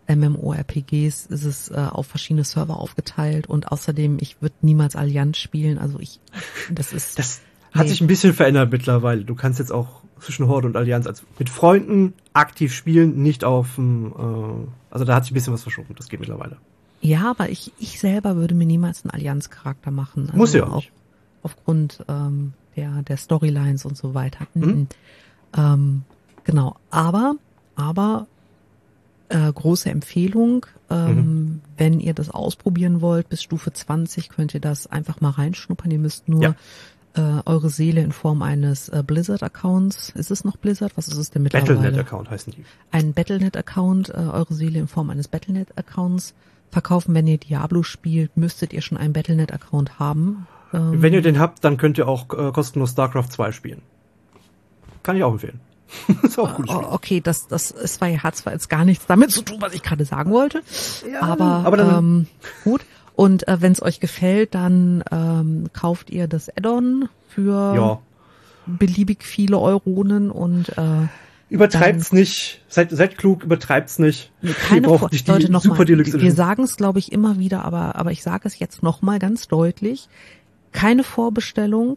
MMORPGs ist es äh, auf verschiedene Server aufgeteilt und außerdem, ich würde niemals Allianz spielen, also ich, das ist... Das hat Nee. sich ein bisschen verändert mittlerweile. Du kannst jetzt auch zwischen Horde und Allianz als mit Freunden aktiv spielen, nicht auf dem, äh, also da hat sich ein bisschen was verschoben. Das geht mittlerweile. Ja, aber ich, ich selber würde mir niemals einen Allianz-Charakter machen. Also Muss ja auch nicht. Aufgrund ähm, der, der Storylines und so weiter. Mhm. Mhm. Ähm, genau, aber, aber äh, große Empfehlung, ähm, Mhm. wenn ihr das ausprobieren wollt, bis Stufe zwanzig könnt ihr das einfach mal reinschnuppern. Ihr müsst nur Ja. äh, eure Seele in Form eines äh, Blizzard-Accounts, ist es noch Blizzard? Was ist es denn mittlerweile? Battlenet-Account heißen die. Einen Battlenet-Account, äh, eure Seele in Form eines Battlenet-Accounts verkaufen. Wenn ihr Diablo spielt, müsstet ihr schon einen Battlenet-Account haben. Ähm, Wenn ihr den habt, dann könnt ihr auch äh, kostenlos StarCraft zwei spielen. Kann ich auch empfehlen. Ist auch ein cooles oh, Spiel. okay, das, das ist zwar, hat zwar jetzt gar nichts damit zu tun, was ich gerade sagen wollte, Ja, aber, aber dann- ähm, gut. Und äh, wenn es euch gefällt, dann ähm, kauft ihr das Add-on für Ja. beliebig viele Euronen und äh, Übertreibt's nicht. Seid, seid klug, übertreibt's nicht. keine ihr braucht Vor- nicht die Leute, noch Super mal, Deluxe wir Edition. sagen es, glaube ich, immer wieder, aber aber ich sage es jetzt noch mal ganz deutlich: Keine Vorbestellung,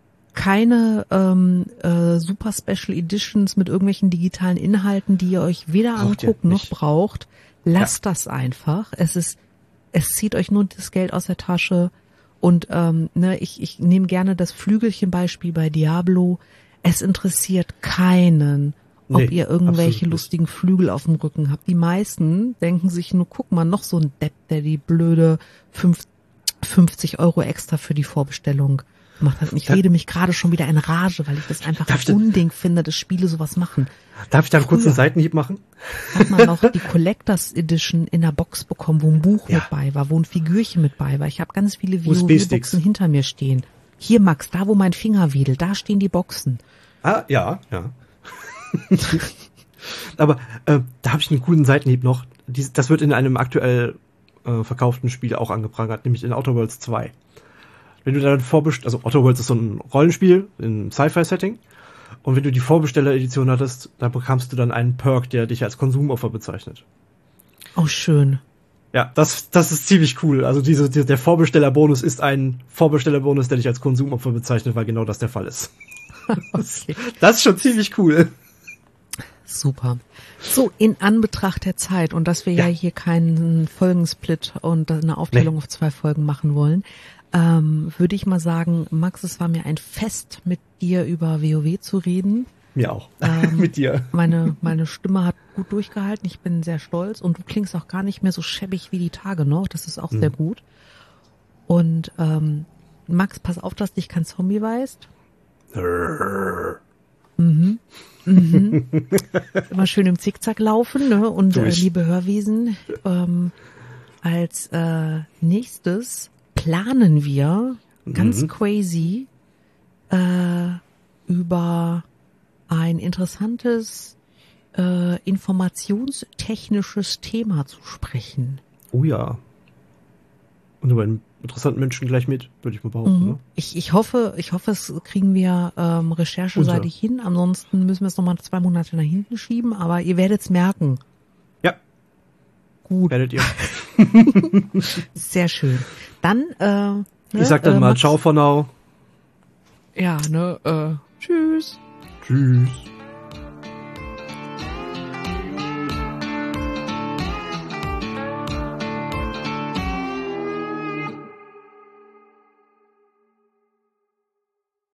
keine ähm, äh, Super Special Editions mit irgendwelchen digitalen Inhalten, die ihr euch weder Braucht ihr anguckt noch nicht. braucht. Lasst das einfach. Es ist, es zieht euch nur das Geld aus der Tasche. Und ähm, ne, ich ich nehme gerne das Flügelchen-Beispiel bei Diablo. Es interessiert keinen, ob Nee, ihr irgendwelche absolut nicht. lustigen Flügel auf dem Rücken habt. Die meisten denken sich nur, guck mal, noch so ein Depp, der die blöde fünf- fünfzig Euro extra für die Vorbestellung gemacht hat. Und ich Da- rede mich gerade schon wieder in Rage, weil ich das einfach Darf ich da- ein Unding finde, dass Spiele sowas machen. Darf ich da einen kurzen Früher. Seitenhieb machen? Hat man noch die Collectors Edition in der Box bekommen, wo ein Buch Ja. mit bei war, wo ein Figürchen mit bei war. Ich habe ganz viele U S B-Sticks. WoW-Boxen hinter mir stehen. Hier, Max, da wo mein Finger wedelt, da stehen die Boxen. Ah, ja, ja. Aber äh, da habe ich einen coolen Seitenhieb noch. Dies, das wird in einem aktuell äh, verkauften Spiel auch angeprangert, nämlich in Outer Worlds zwei. Wenn du dann vorbestellst, also Outer Worlds ist so ein Rollenspiel in Sci-Fi-Setting, und wenn du die Vorbesteller-Edition hattest, da bekamst du dann einen Perk, der dich als Konsumopfer bezeichnet. Oh, schön. Ja, das, das ist ziemlich cool. Also diese, die, der Vorbestellerbonus ist ein Vorbestellerbonus, der dich als Konsumopfer bezeichnet, weil genau das der Fall ist. Okay. Das ist schon ziemlich cool. Super. So, in Anbetracht der Zeit und dass wir ja, Ja. hier keinen Folgensplit und eine Aufteilung Nee. auf zwei Folgen machen wollen, ähm, würde ich mal sagen, Max, es war mir ein Fest, mit dir über WoW zu reden. Mir auch. Ähm, Mit dir. Meine, meine Stimme hat gut durchgehalten. Ich bin sehr stolz und du klingst auch gar nicht mehr so schäbig wie die Tage noch. Das ist auch Mhm. sehr gut. Und ähm, Max, pass auf, dass dich kein Zombie weißt. Mhm. Mhm. Immer schön im Zickzack laufen, ne? Und äh, Durch. liebe Hörwesen, ähm, als äh, nächstes planen wir ganz Mhm. crazy äh, über ein interessantes äh, informationstechnisches Thema zu sprechen. Oh ja. Und über einen interessanten Menschen gleich mit, würde ich mal behaupten. Mhm. Ne? Ich, ich hoffe, ich hoffe, es kriegen wir ähm, rechercheseitig hin. Ansonsten müssen wir es nochmal zwei Monate nach hinten schieben, aber ihr werdet es merken. Ja. Gut. Werdet ihr. Sehr schön. Dann, äh, ne, Ich sag dann äh, mal Max, ciao for now. Ja, ne, äh, tschüss. Tschüss.